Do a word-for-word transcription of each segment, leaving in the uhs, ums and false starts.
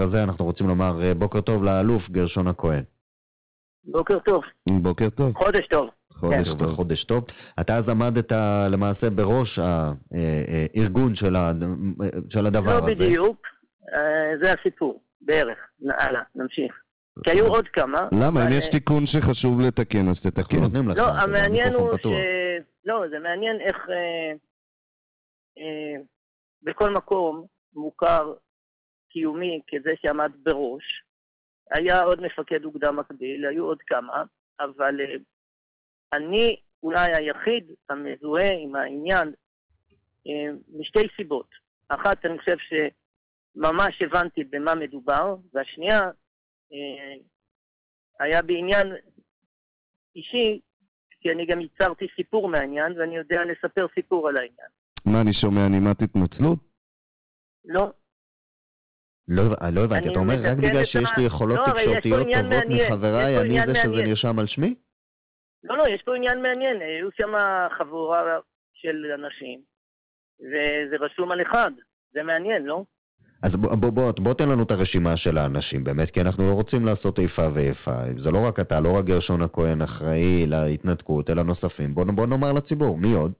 הזה אנחנו רוצים לומר בוקר טוב לאלוף גרשון הכהן. בוקר טוב. בוקר טוב. חודש טוב. חודש כן, טוב. חודש טוב. אתה אז עמדת למעשה בראש הארגון של, ה... של הדבר לא הזה. לא בדיוק, זה הסיפור, בערך. הלאה, נמשיך. כי היו עוד כמה. למה? אם יש תיקון שחשוב לתקן, אז תתקן. לא, המעניין הוא ש... לא, זה מעניין איך אה, אה, בכל מקום מוכר קיומי כזה שעמד בראש. היה עוד מפקד אוגדה מקביל, היו עוד כמה, אבל אה, אני אולי היחיד המזוהה עם העניין אה, משתי סיבות. אחת, אני חושב שממש הבנתי במה מדובר, והשנייה, אה, היה בעניין אישי, כי אני גם ייצרתי סיפור מהעניין, ואני יודע לספר סיפור על העניין. מה, אני שומע נימת התנצלות? לא. לא, לא הבנתי, אתה אומר רק בגלל שיש לי יכולות לא, תקשורתיות טובות מעניין. מחבריי, אני זה מעניין. שזה נרשם על שמי? לא, לא, יש פה עניין מעניין. היו שם חבורה של אנשים, וזה רשום על אחד. זה מעניין, לא? אז בוא, בוא, בוא, בוא תן לנו את הרשימה של האנשים, באמת, כי אנחנו לא רוצים לעשות איפה ואיפה. זה לא רק אתה, לא רק גרשון הכהן אחראי להתנתקות, אלא נוספים. בוא, בוא נאמר לציבור, מי עוד?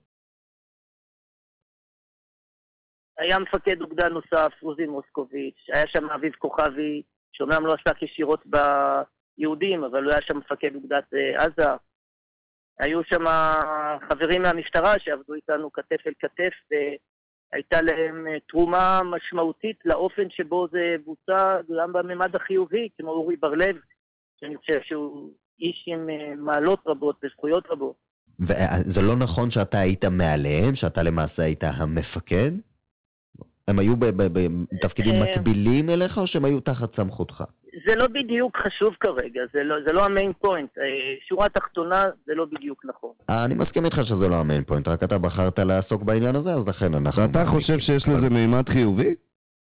היה מפקד אוגדה נוסף, עוזי מוסקוביץ', היה שם אביב כוכבי, שאומנם לא עסק ישירות ביהודים, אבל הוא היה שם מפקד אוגדת עזה. היו שם חברים מהמשטרה שעבדו איתנו כתף אל כתף, והייתה להם תרומה משמעותית לאופן שבו זה בוצע גם בממד החיובי, כמו אורי בר-לב, שאני חושב שהוא איש עם מעלות רבות וזכויות רבות. וזה לא נכון שאתה היית מעליהם, שאתה למעשה היית המפקד? הם היו בתפקידים מקבילים אליך, או שהם היו תחת סמכותך? זה לא בדיוק חשוב כרגע, זה לא, זה לא המיין פוינט. שורה תחתונה זה לא בדיוק נכון. אני מסכים איתך שזה לא המיין פוינט, רק אתה בחרת לעסוק בעניין הזה, אז לכן אנחנו... ואתה חושב שיש לזה מימד חיובי?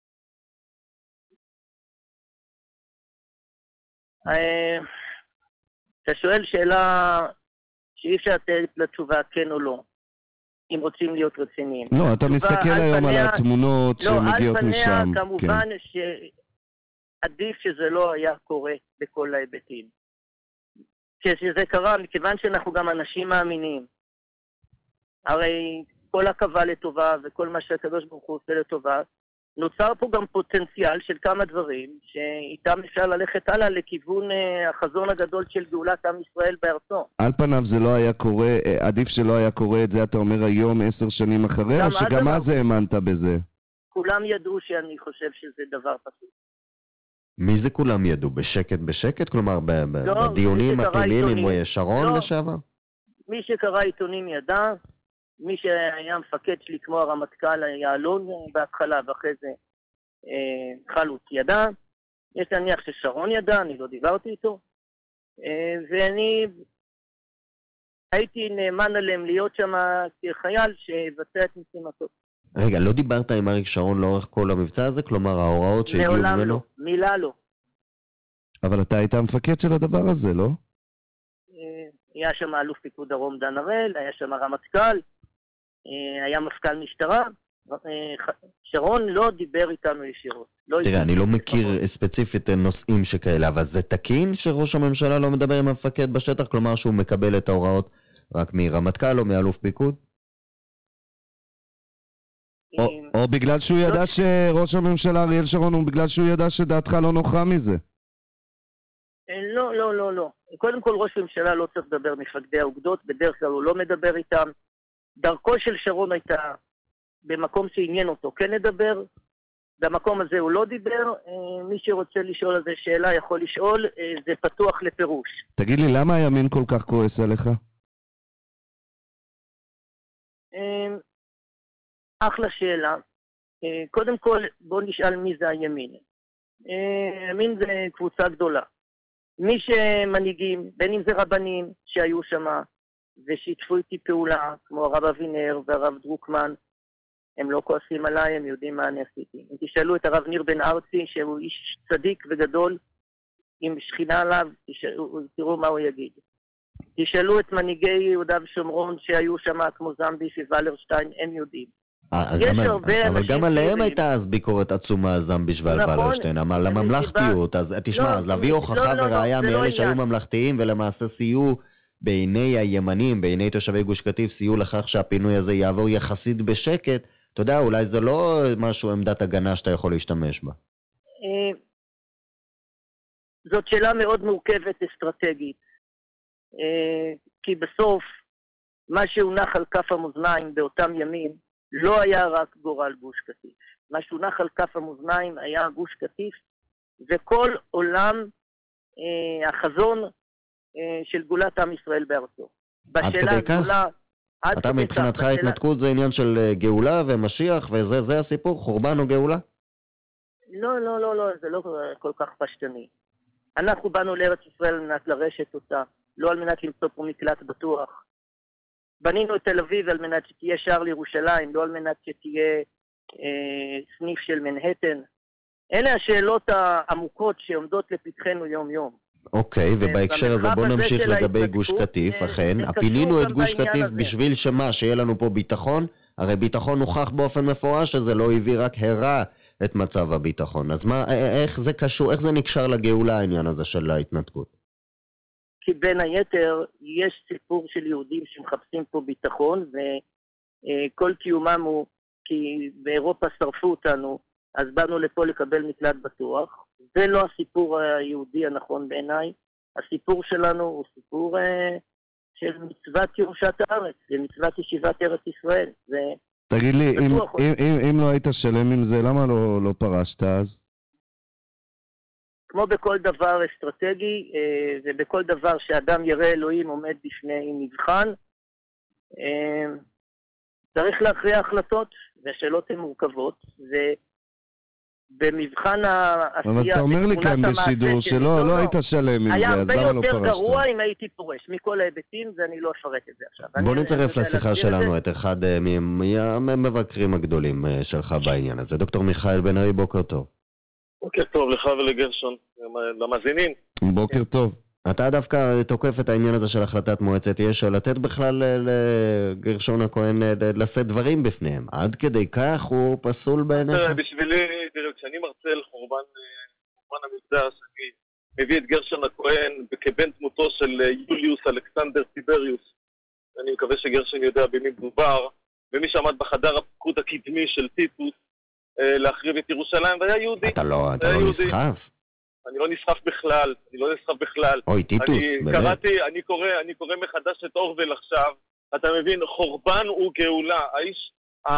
אתה שואל שאלה שאי אפשר לתת לתשובה כן או לא. אם רוצים להיות רציניים. לא, אתה מסתכל היום על התמונות שמגיעות משם. לא, על פניה כמובן שעדיף שזה לא היה קורה בכל ההיבטים. כשזה קרה, מכיוון שאנחנו גם אנשים מאמינים, הרי כל הקווה לטובה וכל מה שהקדוש ברוך הוא עושה לטובה, נוצר פה גם פוטנציאל של כמה דברים, שאיתם אפשר ללכת הלאה לכיוון החזון הגדול של גאולת עם ישראל בארצו. על פניו זה לא היה קורה, עדיף שלא היה קורה את זה, אתה אומר היום עשר שנים אחרי, או שגם אז האמנת בזה? כולם ידעו שאני חושב שזה דבר פשוט. מי זה כולם ידעו? בשקט בשקט? כלומר, בדיונים הפעילים עם שרון לשעבר? מי שקרא עיתונים ידע, מי שהיה מפקד שלי כמו הרמטכ"ל יעלון בהתחלה ואחרי זה אה, חלוץ ידע, יש להניח ששרון ידע, אני לא דיברתי איתו, אה, ואני הייתי נאמן עליהם להיות שם כחייל שבצע את משימתו. רגע, לא דיברת עם אריק שרון לאורך כל המבצע הזה? כלומר ההוראות שהגיעו ממנו? מעולם לא, מילה לא. אבל אתה היית המפקד של הדבר הזה, לא? אה, היה שם אלוף פיקוד דרום דן הראל, היה שם הרמטכ"ל, היה מפכ"ל משטרה, שרון לא דיבר איתנו ישירות. תראה, אני לא מכיר ספציפית נושאים שכאלה, אבל זה תקין שראש הממשלה לא מדבר עם המפקד בשטח? כלומר שהוא מקבל את ההוראות רק מרמטכ"ל או מאלוף פיקוד? או בגלל שהוא ידע שראש הממשלה אריאל שרון הוא בגלל שהוא ידע שדעתך לא נוחה מזה? לא, לא, לא, לא. קודם כל ראש הממשלה לא צריך לדבר מפקדי האוגדות, בדרך כלל הוא לא מדבר איתם. דרכו של שרון הייתה במקום שעניין אותו כן לדבר, במקום הזה הוא לא דיבר, מי שרוצה לשאול על זה שאלה יכול לשאול, זה פתוח לפירוש. תגיד לי, למה הימין כל כך כועס עליך? אחלה שאלה. קודם כל בוא נשאל מי זה הימין. הימין זה קבוצה גדולה. מי שמנהיגים, בין אם זה רבנים שהיו שם, ושיתפו איתי פעולה, כמו הרב אבינר והרב דרוקמן, הם לא כועסים עליי, הם יודעים מה אני עשיתי. אם תשאלו את הרב ניר בן ארצי, שהוא איש צדיק וגדול, עם שכינה עליו, תשאלו, תראו מה הוא יגיד. תשאלו את מנהיגי יהודה ושומרון שהיו שם, כמו זמביש ווולרשטיין, הם יודעים. אבל גם עליהם הייתה אז ביקורת עצומה זמביש ועל ולרשטיין, על הממלכתיות, אז תשמע, אז להביא הוכחה וראיה מאלה שהיו ממלכתיים ולמעשה סייעו בעיני הימנים, בעיני תושבי גוש קטיף, סייעו לכך שהפינוי הזה יעבור יחסית בשקט, אתה יודע, אולי זה לא משהו עמדת הגנה שאתה יכול להשתמש בה. זאת שאלה מאוד מורכבת אסטרטגית, כי בסוף מה שהונח על כף המאזניים באותם ימים לא היה רק גורל גוש קטיף. מה שהונח על כף המאזניים היה גוש קטיף וכל עולם אה, החזון אה, של גאולת עם ישראל בארצו. עד כדי כך? עד אתה מבחינתך בשאלה... התנתקות זה עניין של גאולה ומשיח וזה זה הסיפור? חורבן או גאולה? לא, לא, לא, לא, זה לא כל כך פשטני. אנחנו באנו לארץ ישראל על מנת לרשת אותה, לא על מנת למצוא פה מקלט בטוח. בנינו את תל אביב על מנת שתהיה שער לירושלים, לא על מנת שתהיה אה, סניף של מנהטן. אלה השאלות העמוקות שעומדות לפתחנו יום יום. אוקיי, ובהקשר הזה בוא נמשיך לגבי גוש קטיף, אכן. הפינינו את גוש קטיף בשביל שמה, שיהיה לנו פה ביטחון, הרי ביטחון הוכח באופן מפורש שזה לא הביא רק הרע את מצב הביטחון. אז מה, איך זה קשור, איך זה נקשר לגאולה העניין הזה של ההתנתקות? כי בין היתר יש סיפור של יהודים שמחפשים פה ביטחון, וכל קיומם הוא כי באירופה שרפו אותנו, אז באנו לפה לקבל מקלט בטוח. זה לא הסיפור היהודי הנכון בעיניי. הסיפור שלנו הוא סיפור אה, של מצוות ירושת הארץ, ומצוות ישיבת ארץ ישראל. זה תגיד לי, אם, אם, אם, אם לא היית שלם עם זה, למה לא, לא פרשת אז? כמו בכל דבר אסטרטגי, אה, ובכל דבר שאדם ירא אלוהים עומד בפני מבחן, אה, צריך להכריע החלטות, והשאלות הן מורכבות, ובמבחן העשייה... אבל אתה אומר לי כאן בשידור שלא לא היית שלם עם זה, אז למה לא פרשת? היה הרבה יותר גרוע אם הייתי פורש, מכל ההיבטים, ואני לא אפרט את זה עכשיו. בוא נצרף לשיחה שלנו את אחד מהמבקרים הגדולים שלך בעניין הזה, דוקטור מיכאל בן ארי, בוקר טוב. בוקר טוב לך ולגרשון, למאזינים. בוקר טוב. אתה דווקא תוקף את העניין הזה של החלטת מועצת יש"ע, לתת בכלל לגרשון הכהן לשאת דברים בפניהם. עד כדי כך הוא פסול בעיניך? בשבילי, תראה, כשאני מרצה על חורבן המקדש, אני מביא את גרשון הכהן כבן דמותו של יוליוס אלכסנדר טיבריוס. אני מקווה שגרשון יודע במי מדובר, ומי שעמד בחדר הפיקוד הקדמי של טיטוס, להחריב את ירושלים, והיה יהודי. אתה לא, אתה לא נסחף? אני לא נסחף בכלל, אני לא נסחף בכלל. אוי, טיטוס, אני באמת. קראתי, אני קורא, אני קורא מחדש את אורוול עכשיו, אתה מבין, חורבן הוא גאולה. האיש,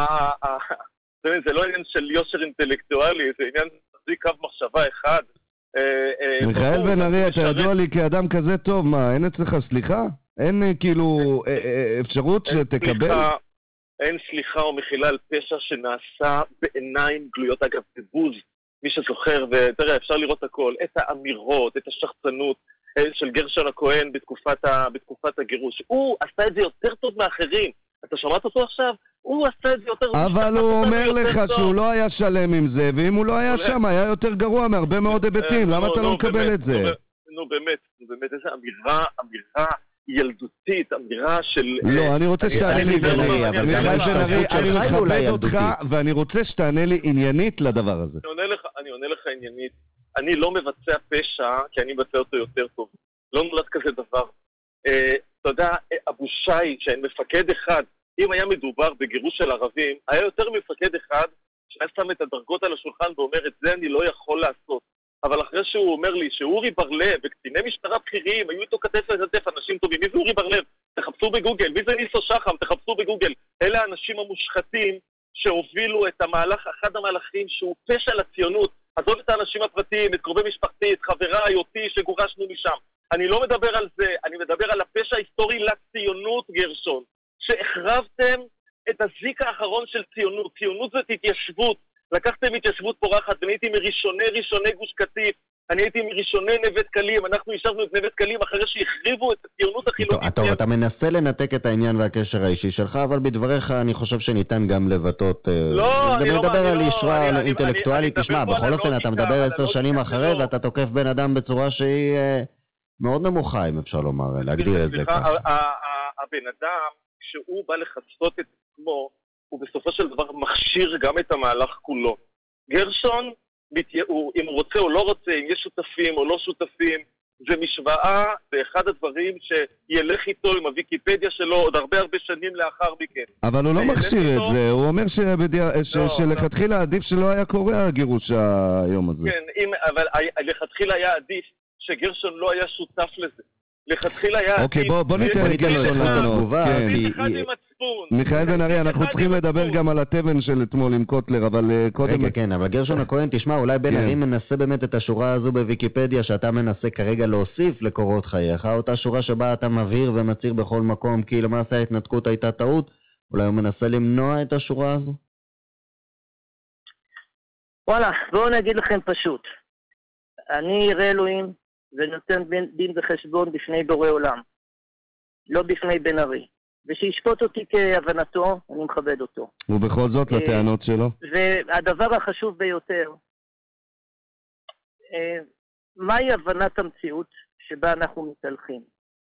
זה לא עניין של יושר אינטלקטואלי, זה עניין להחזיק קו מחשבה אחד. מיכאל בן ארי, אתה ידוע לי כאדם כזה טוב, מה, אין אצלך סליחה? אין כאילו אפשרות שתקבל? אין סליחה או מחילה על פשע שנעשה בעיניים גלויות, אגב, בבוז. מי שזוכר, ותראה, אפשר לראות הכל, את האמירות, את השחצנות של גרשון הכהן בתקופת, ה, בתקופת הגירוש. הוא עשה את זה יותר טוב מאחרים. אתה שמעת אותו עכשיו? הוא עשה את זה יותר... אבל הוא אומר לך שהוא לא היה שלם עם זה, ואם הוא לא היה שם, היה יותר גרוע מהרבה מאוד היבטים. למה אתה לא מקבל את זה? נו, באמת, באמת, איזו אמירה, אמירה ילדותית, אמירה של... לא, אני רוצה שתענה לי בן ארי, אבל מיכאל בן ארי, אני מכבד אותך, ואני רוצה שתענה לי עניינית לדבר הזה. אני עונה לך עניינית. אני לא מבצע פשע, כי אני מבצע אותו יותר טוב. לא נולד כזה דבר. אתה יודע, אבו שי, שאין מפקד אחד, אם היה מדובר בגירוש של ערבים, היה יותר מפקד אחד שהיה שם את הדרגות על השולחן ואומר, את זה אני לא יכול לעשות. אבל אחרי שהוא אומר לי שאורי בר-לב וקציני משטרה בכירים היו איתו כתף לכתף, אנשים טובים, מי זה אורי בר-לב? תחפשו בגוגל. מי זה ניסו שחם? תחפשו בגוגל. אלה האנשים המושחתים שהובילו את המהלך, אחד המהלכים שהוא פשע לציונות. עזוב את האנשים הפרטיים, את קרובי משפחתי, את חבריי, אותי שגורשנו משם. אני לא מדבר על זה, אני מדבר על הפשע ההיסטורי לציונות, גרשון, שהחרבתם את הזיק האחרון של ציונות. ציונות זאת התיישבות. לקחתם התיישבות פורחת, ואני הייתי מראשוני ראשוני גוש קטיף, אני הייתי מראשוני נווה דקלים, אנחנו ישבנו את נווה דקלים אחרי שהחריבו את הציונות החילונית. טוב, אתה מנסה לנתק את העניין והקשר האישי שלך, אבל בדבריך אני חושב שניתן גם לבטות... לא, אני לא... מדבר על ישרה אינטלקטואלית, תשמע, בכל אופן אתה מדבר עשר שנים אחרי, ואתה תוקף בן אדם בצורה שהיא מאוד נמוכה, אם אפשר לומר, להגדיר את זה ככה. הבן אדם, שהוא בא לחסות את עצמו, הוא בסופו של דבר מכשיר גם את המהלך כולו. גרשון, אם הוא רוצה או לא רוצה, אם יש שותפים או לא שותפים, זה משוואה, זה אחד הדברים שילך איתו עם הוויקיפדיה שלו עוד הרבה הרבה שנים לאחר מכן. אבל הוא לא מכשיר את זה, הוא אומר שלכתחילה עדיף שלא היה קורה הגירוש היום הזה. כן, אבל לכתחילה היה עדיף שגרשון לא היה שותף לזה. לכתחילה היה... אוקיי, בוא ניתן לגרשון לענות. מיכאל בן ארי, אנחנו צריכים לדבר גם על התבן של אתמול עם קוטלר, אבל קודם... רגע, כן, אבל גרשון הכהן, תשמע, אולי בן ארי מנסה באמת את השורה הזו בוויקיפדיה שאתה מנסה כרגע להוסיף לקורות חייך, אותה שורה שבה אתה מבהיר ומצהיר בכל מקום, כי למעשה ההתנתקות הייתה טעות, אולי הוא מנסה למנוע את השורה הזו? וואלה, בואו נגיד לכם פשוט. אני ירא אלוהים ונותן דין וחשבון בפני בורא עולם, לא בפני בן ארי. ושישפוט אותי כהבנתו, אני מכבד אותו. ובכל זאת לטענות שלו? והדבר החשוב ביותר, מהי הבנת המציאות שבה אנחנו מתהלכים?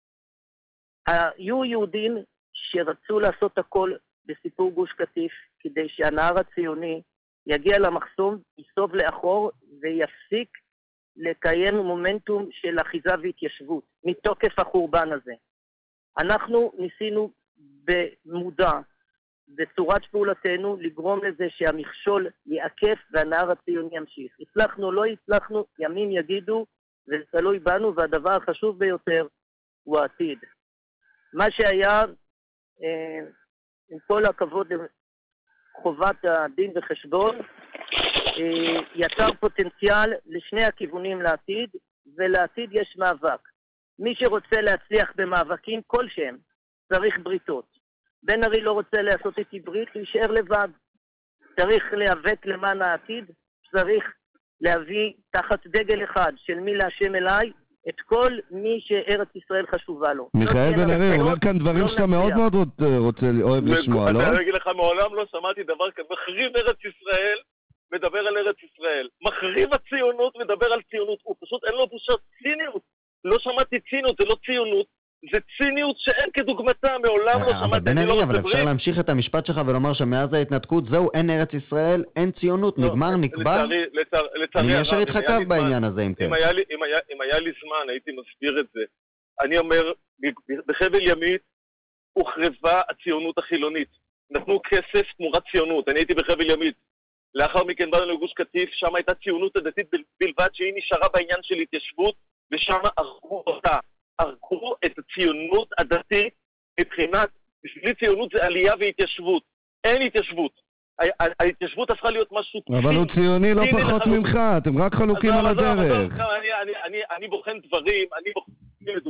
היו יהודים שרצו לעשות הכל בסיפור גוש קטיף, כדי שהנהר הציוני יגיע למחסום, יסוב לאחור ויפסיק לקיים מומנטום של אחיזה והתיישבות, מתוקף החורבן הזה. אנחנו ניסינו במודע, בצורת פעולתנו, לגרום לזה שהמכשול יעקף והנהר הציוני ימשיך. הצלחנו, לא הצלחנו, ימים יגידו, וזה תלוי בנו, והדבר החשוב ביותר הוא העתיד. מה שהיה, אה, עם כל הכבוד לחובת הדין וחשבון, אה, יצר פוטנציאל לשני הכיוונים לעתיד, ולעתיד יש מאבק. מי שרוצה להצליח במאבקים כלשהם, צריך בריתות. בן ארי לא רוצה לעשות איתי ברית, להישאר לבד. צריך להיאבק למען העתיד, צריך להביא תחת דגל אחד של מי להשם אליי, את כל מי שארץ ישראל חשובה לו. מיכאל בן ארי, הוא אומר כאן דברים שאתה מאוד מאוד רוצה, אוהב לשמוע, לא? אני אגיד לך, מעולם לא שמעתי דבר כזה. מחריב ארץ ישראל, מדבר על ארץ ישראל. מחריב הציונות, מדבר על ציונות. הוא פשוט אין לו בושה, ציניות. לא שמעתי ציניות, זה לא ציונות. זה ציניות שאין כדוגמתה, מעולם לא שמעתי. אבל בן ארי, אבל אפשר להמשיך את המשפט שלך ולומר שמאז ההתנתקות, זהו, אין ארץ ישראל, אין ציונות, נגמר, נקבע. אני מיישר איתך קו בעניין הזה, אם כן. אם היה לי זמן, הייתי מסביר את זה. אני אומר, בחבל ימית הוחרבה הציונות החילונית. נתנו כסף תמורת ציונות. אני הייתי בחבל ימית. לאחר מכן באנו לגוש קטיף, שם הייתה ציונות הדתית בלבד, שהיא נשארה בעניין של התיישבות, ושם הרגו אותה. הרגו את הציונות הדתית מבחינת, בשבילי ציונות זה עלייה והתיישבות. אין התיישבות. ההתיישבות הפכה להיות משהו... אבל הוא ציוני לא פחות ממך, אתם רק חלוקים על הדרך. אני בוחן דברים, אני בוחן...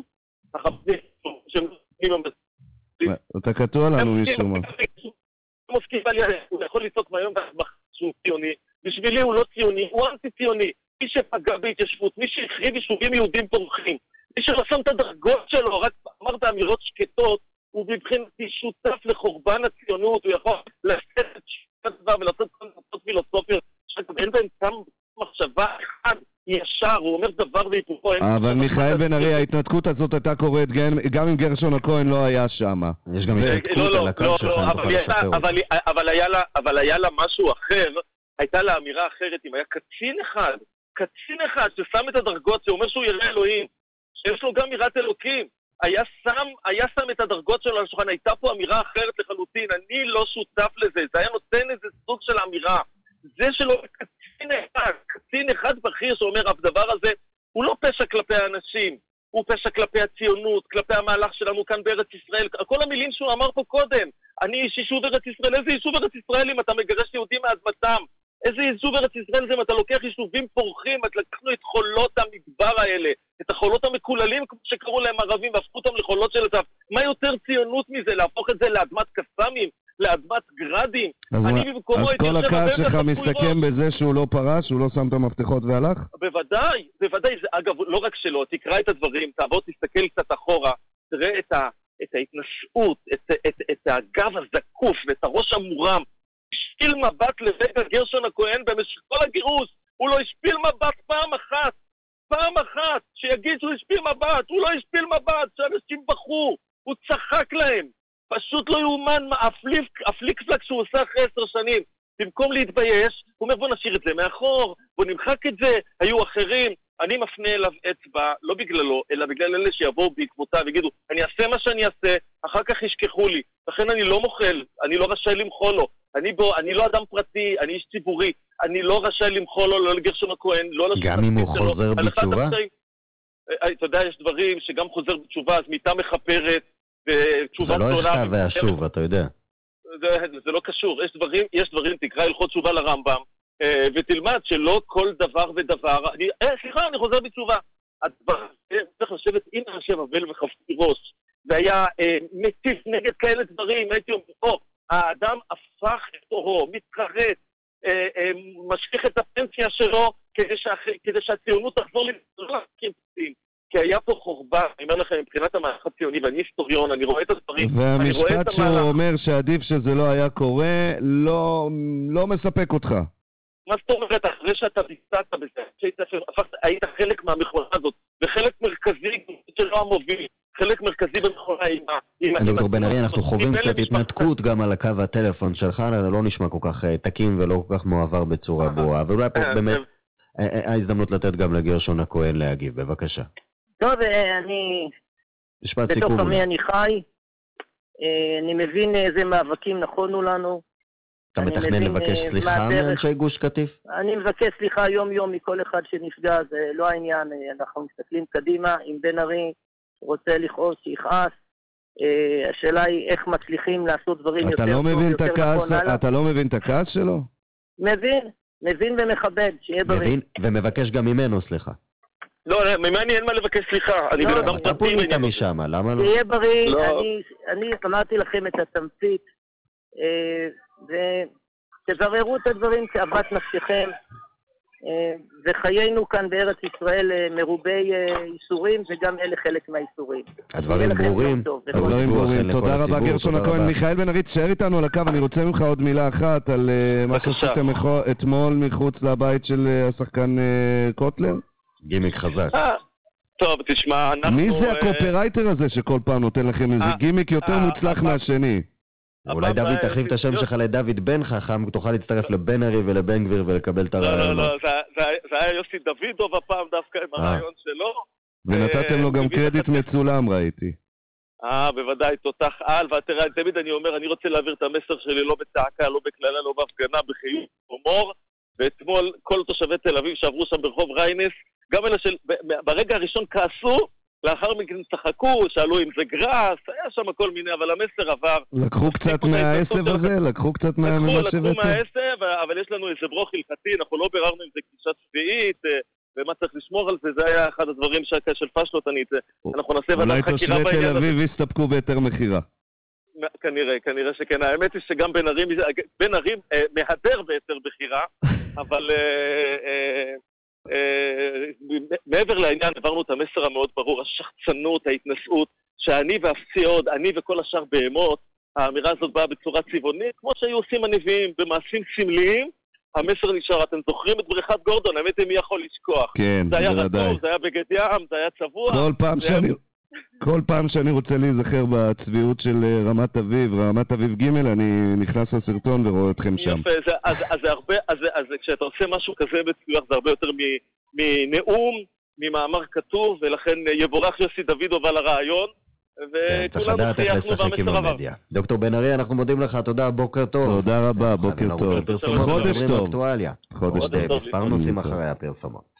אתה קטוע לנו משום מה. הוא יכול לצעוק מהיום שהוא ציוני. בשבילי הוא לא ציוני, הוא אנטי-ציוני. מי שפגע בהתיישבות, מי שהחריב יישובים יהודים פורחים, מי שלא שם את הדרגות שלו, רק אמרת אמירות שקטות, הוא מבחינתי שותף לחורבן הציונות, הוא יכול לשאת את שותף דבר ולעשות כל מיני פילוסופיות, שאין בהם גם מחשבה אחת ישר, הוא אומר דבר והיפוכו. אבל מיכאל בן ארי, ההתנתקות הזאת הייתה קורית גם אם גרשון הכהן לא היה שם. יש גם התנתקות על הקו שלך, אני תוכל לשחרר אותה. אבל היה לה משהו אחר, הייתה לה אמירה אחרת, אם היה קצין אחד, קצין אחד ששם את הדרגות, שאומר שהוא ירא אלוהים, שיש לו גם יראת אלוקים, היה שם, היה שם את הדרגות שלו על השולחן, הייתה פה אמירה אחרת לחלוטין, אני לא שותף לזה, זה היה נותן איזה סוג של אמירה, זה שלא קצין אחד, קצין אחד בכיר שאומר, הדבר הזה הוא לא פשע כלפי האנשים, הוא פשע כלפי הציונות, כלפי המהלך שלנו כאן בארץ ישראל, כל המילים שהוא אמר פה קודם, אני איש יישוב ארץ ישראל, איזה יישוב ארץ ישראל אם אתה מגרש יהודים מאדמתם? איזה יישוב ארץ ישראל זה אם אתה לוקח יישובים פורחים, את לקחנו את חולות המדבר האלה, את החולות המקוללים כמו שקראו להם ערבים והפכו אותם לחולות של הצף. מה יותר ציונות מזה? להפוך את זה לאדמת קסמים, לאדמת גרדים? אז, מה, אז כל הכעס שלך מסתכם בזה שהוא לא פרש, שהוא לא שם את המפתחות והלך? בוודאי, בוודאי. זה, אגב, לא רק שלא, תקרא את הדברים, תעבור, תסתכל קצת אחורה, תראה את, ה, את ההתנשאות, את, את, את הגב הזקוף ואת הראש המורם. השפיל מבט לרגע גרשון הכהן במשך כל הגירוש, הוא לא השפיל מבט פעם אחת, פעם אחת, שיגיד שהוא השפיל מבט, הוא לא השפיל מבט, שאנשים בחרו, הוא צחק להם, פשוט לא יאומן, הפליקסק שהוא עושה אחרי עשר שנים. במקום להתבייש, הוא אומר בוא נשאיר את זה מאחור, בוא נמחק את זה, היו אחרים, אני מפנה אליו אצבע, לא בגללו, אלא בגלל אלה שיבואו בעקבותיו ויגידו, אני אעשה מה שאני אעשה, אחר כך ישכחו לי, לכן אני לא מוכל, אני לא רשאי למחול לו, אני, בו, אני לא אדם פרטי, אני איש ציבורי, אני לא רשאי למחול לו, לא לגרשון הכהן, לא לשם גם אם הוא חוזר בתשובה? אתה יודע, יש דברים שגם חוזר בתשובה, אז מיטה מחפרת, זה לא אחד והשוב, אתה יודע. זה, זה לא קשור, יש דברים, יש דברים, תקרא הלכות תשובה לרמב"ם, אה, ותלמד שלא כל דבר ודבר, אני, אה, סליחה, אני חוזר בתשובה. הדבר, צריך לשבת עם אנשי אבל וחפתי ראש, והיה אה, מטיף נגד כאלה דברים, הייתי אומר, או, האדם הפך את אורו, מתחרט, אה, אה, משכיח את הפנסיה שלו, כדי, שה, כדי שהציונות תחזור לבטים, כי היה פה חורבן, אני אומר לכם, מבחינת המהלך הציוני, ואני היסטוריון, אני רואה את הדברים, והמשפט שהוא אומר שעדיף שזה לא היה קורה, לא, לא מספק אותך. מה זאת אומרת, אחרי שאתה ביצעת בזה, היית חלק מהמכונה הזאת, וחלק מרכזי שלא המוביל, חלק מרכזי במכונה עם... דוקטור בן ארי, אנחנו חווים קצת התנתקות גם על הקו הטלפון שלך, זה לא נשמע כל כך תקים ולא כל כך מועבר בצורה ברורה, ואולי פה באמת ההזדמנות לתת גם לגרשון הכהן להגיב, בבקשה. טוב, אני... בתוך עמי אני חי, אני מבין איזה מאבקים נכונו לנו. אתה מתכנן לבקש סליחה מאנשי גוש קטיף? אני מבקש סליחה יום יום מכל אחד שנפגע, זה לא העניין, אנחנו מסתכלים קדימה, אם בן ארי רוצה לכעוס, שיכעס, השאלה היא איך מצליחים לעשות דברים יותר טוב, יותר נכון הלאה. אתה לא מבין את הכעס שלו? מבין, מבין ומכבד, שיהיה בריא. מבין ומבקש גם ממנו סליחה. לא, ממני אין מה לבקש סליחה, אני בן אדם פרטי. אתה פונית משם, למה לא? שיהיה בריא, אני אמרתי לכם את התמצית, ותבררו את הדברים כאוות נפשכם, וחיינו כאן בארץ ישראל מרובי איסורים, וגם אלה חלק מהאיסורים. הדברים ברורים. הדברים ברורים. תודה רבה גרשון הכהן. מיכאל בן ארי, תשאר איתנו על הקו, אני רוצה ממך עוד מילה אחת על מה שעשיתם אתמול מחוץ לבית של השחקן קוטלר. גימיק חזק. טוב, תשמע, אנחנו... מי זה הקופרייטר הזה שכל פעם נותן לכם איזה גימיק יותר מוצלח מהשני? אולי דוד תחליף את השם שלך לדוד בן חכם, תוכל להצטרף לבן ארי ולבן גביר ולקבל את הרעיון. לא, לא, לא, זה היה יוסי דוידוב הפעם דווקא עם הרעיון שלו. ונתתם לו גם קרדיט מצולם, ראיתי. אה, בוודאי, תותח על, ותראה, תמיד אני אומר, אני רוצה להעביר את המסר שלי לא בצעקה, לא בקללה, לא בהפגנה, בחיוך, הומור, ואתמול כל תושבי תל אביב שעברו שם ברחוב ריינס, גם אלה של, ברגע הראשון כעסו, לאחר מכן צחקו, שאלו אם זה גרס, היה שם כל מיני, אבל המסר עבר. לקחו קצת מהעשב הזה? לקחו קצת מה שהבאתם? לקחו מהעשב, אבל יש לנו איזה ברוך הלכתי, אנחנו לא ביררנו אם זה קדושת שביעית, ומה צריך לשמור על זה, זה היה אחד הדברים של פשלות, אנחנו נעשה ועדת חקירה בעניין. אולי תושבי תל אביב הסתפקו ביתר מחירה. כנראה, כנראה שכן. האמת היא שגם בן ארי, בן ארי מהדר ביתר בחירה, אבל... מעבר לעניין, עברנו את המסר המאוד ברור, השחצנות, ההתנשאות, שאני ואפסי עוד, אני וכל השאר בהמות, האמירה הזאת באה בצורה צבעונית, כמו שהיו עושים הנביאים, במעשים סמליים, המסר נשאר. אתם זוכרים את בריכת גורדון, האמת היא מי יכול לשכוח. כן, זה היה רטוב, זה היה בגד ים, זה היה צבוע. כל פעם שאני... כל פעם שאני רוצה להיזכר בצביעות של רמת אביב, רמת אביב ג', אני נכנס לסרטון ורואה אתכם שם. יפה, זה, אז, אז זה הרבה, אז, אז כשאתה עושה משהו כזה בצביוח, זה הרבה יותר מנאום, ממאמר כתוב, ולכן יבורך יוסי דוידוב על הרעיון, צריך לדעת איך לשחק עם המדיה. דוקטור בן ארי, אנחנו מודים לך, תודה, בוקר טוב. תודה רבה, בוקר טוב. חודש טוב. חודש טוב. מספר נושאים אחרי הפרסומות.